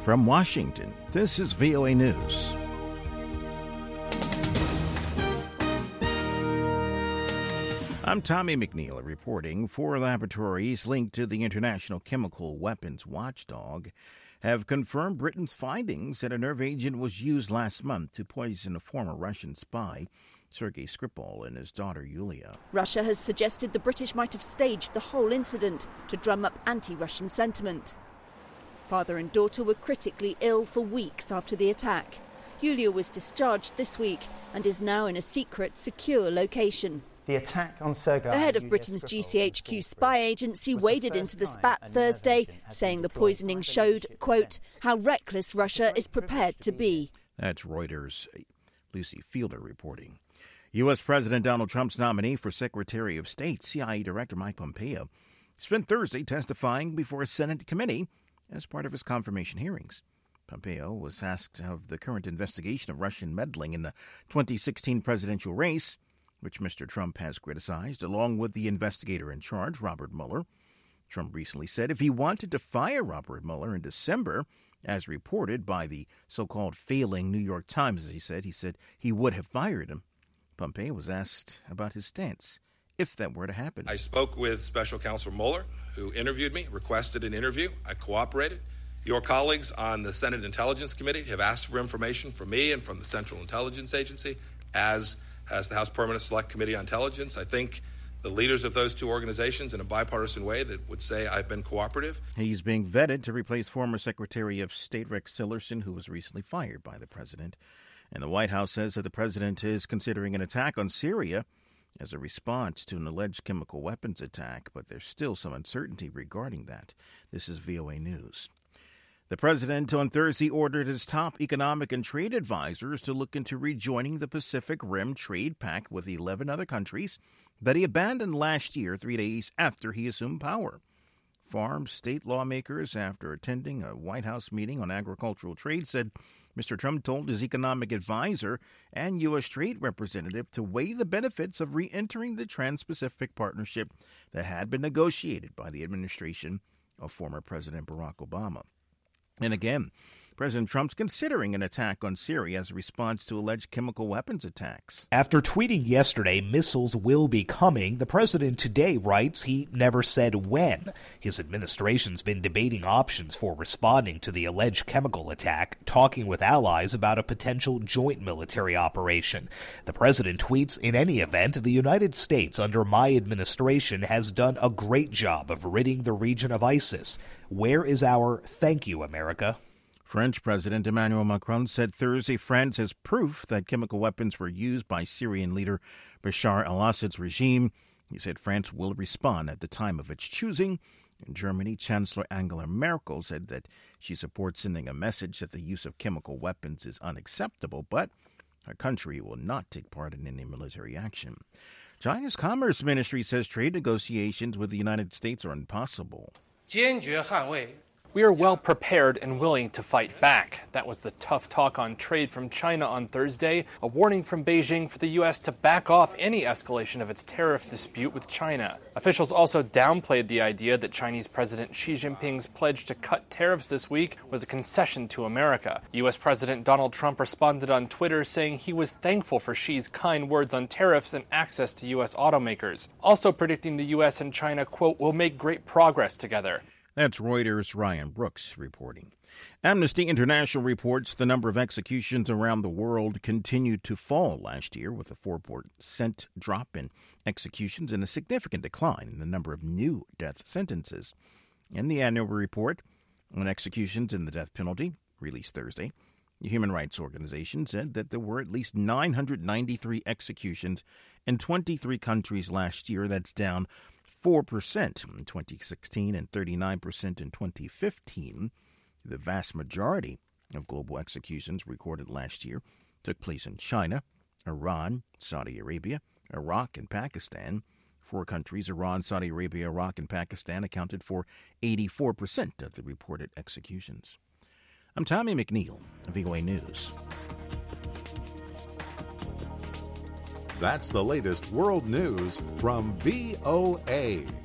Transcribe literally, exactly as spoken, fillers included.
From Washington, this is V O A News. I'm Tommy McNeil reporting. Four laboratories linked to the International Chemical Weapons Watchdog have confirmed Britain's findings that a nerve agent was used last month to poison a former Russian spy, Sergei Skripal, and his daughter Yulia. Russia has suggested the British might have staged the whole incident to drum up anti-Russian sentiment. Father and daughter were critically ill for weeks after the attack. Yulia was discharged this week and is now in a secret, secure location. The attack on Sergei. The head of Britain's G C H Q spy agency waded into the spat Thursday, saying the poisoning showed, quote, how reckless Russia is prepared to be. That's Reuters' Lucy Fielder reporting. U S. President Donald Trump's nominee for Secretary of State, C I A Director Mike Pompeo, spent Thursday testifying before a Senate committee as part of his confirmation hearings. Pompeo was asked of the current investigation of Russian meddling in the twenty sixteen presidential race, which Mister Trump has criticized, along with the investigator in charge, Robert Mueller. Trump recently said if he wanted to fire Robert Mueller in December, as reported by the so-called failing New York Times, as he said, he said he would have fired him. Pompeo was asked about his stance if that were to happen. I spoke with Special Counsel Mueller, who interviewed me, requested an interview. I cooperated. Your colleagues on the Senate Intelligence Committee have asked for information from me and from the Central Intelligence Agency, as has the House Permanent Select Committee on Intelligence. I think the leaders of those two organizations in a bipartisan way that would say I've been cooperative. He's being vetted to replace former Secretary of State Rex Tillerson, who was recently fired by the president. And the White House says that the president is considering an attack on Syria as a response to an alleged chemical weapons attack, but there's still some uncertainty regarding that. This is V O A News. The president on Thursday ordered his top economic and trade advisors to look into rejoining the Pacific Rim Trade Pact with eleven other countries that he abandoned last year, three days after he assumed power. Farm state lawmakers, after attending a White House meeting on agricultural trade, said Mister Trump told his economic advisor and U S trade representative to weigh the benefits of re-entering the Trans-Pacific Partnership that had been negotiated by the administration of former President Barack Obama. And again, President Trump's considering an attack on Syria as a response to alleged chemical weapons attacks. After tweeting yesterday, missiles will be coming, the president today writes he never said when. His administration's been debating options for responding to the alleged chemical attack, talking with allies about a potential joint military operation. The president tweets, in any event, the United States under my administration has done a great job of ridding the region of ISIS. Where is our thank you, America? French President Emmanuel Macron said Thursday France has proof that chemical weapons were used by Syrian leader Bashar al-Assad's regime. He said France will respond at the time of its choosing. In Germany, Chancellor Angela Merkel said that she supports sending a message that the use of chemical weapons is unacceptable, but her country will not take part in any military action. China's Commerce Ministry says trade negotiations with the United States are impossible. 坚决捍卫 We are well prepared and willing to fight back. That was the tough talk on trade from China on Thursday, a warning from Beijing for the U S to back off any escalation of its tariff dispute with China. Officials also downplayed the idea that Chinese President Xi Jinping's pledge to cut tariffs this week was a concession to America. U S. President Donald Trump responded on Twitter saying he was thankful for Xi's kind words on tariffs and access to U S automakers, also predicting the U S and China, quote, will make great progress together. That's Reuters' Ryan Brooks reporting. Amnesty International reports the number of executions around the world continued to fall last year, with a four percent drop in executions and a significant decline in the number of new death sentences. In the annual report on executions and the death penalty, released Thursday, the Human Rights Organization said that there were at least nine hundred ninety-three executions in twenty-three countries last year. That's down four percent in twenty sixteen and thirty-nine percent in twenty fifteen. The vast majority of global executions recorded last year took place in China, Iran, Saudi Arabia, Iraq, and Pakistan. Four countries, Iran, Saudi Arabia, Iraq, and Pakistan, accounted for eighty-four percent of the reported executions. I'm Tommy McNeil, V O A News. That's the latest world news from V O A.